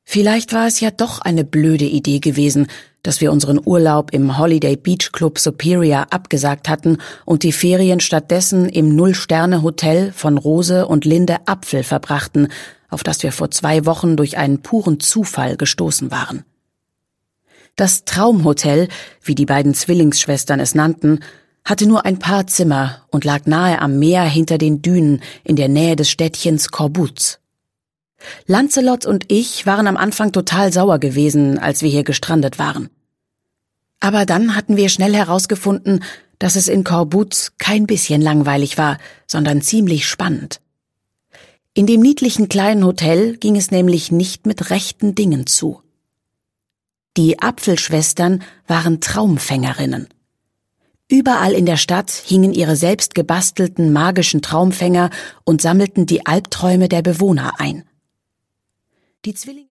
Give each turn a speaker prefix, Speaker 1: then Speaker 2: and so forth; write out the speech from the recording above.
Speaker 1: Vielleicht war es ja doch eine blöde Idee gewesen, dass wir unseren Urlaub im Holiday Beach Club Superior abgesagt hatten und die Ferien stattdessen im Null-Sterne-Hotel von Rose und Linde Apfel verbrachten, auf das wir vor 2 Wochen durch einen puren Zufall gestoßen waren. Das Traumhotel, wie die beiden Zwillingsschwestern es nannten, hatte nur ein paar Zimmer und lag nahe am Meer hinter den Dünen in der Nähe des Städtchens Corbouz. Lancelot und ich waren am Anfang total sauer gewesen, als wir hier gestrandet waren. Aber dann hatten wir schnell herausgefunden, dass es in Corbouz kein bisschen langweilig war, sondern ziemlich spannend. In dem niedlichen kleinen Hotel ging es nämlich nicht mit rechten Dingen zu. Die Apfelschwestern waren Traumfängerinnen. Überall in der Stadt hingen ihre selbst gebastelten magischen Traumfänger und sammelten die Albträume der Bewohner ein. Die Zwillinge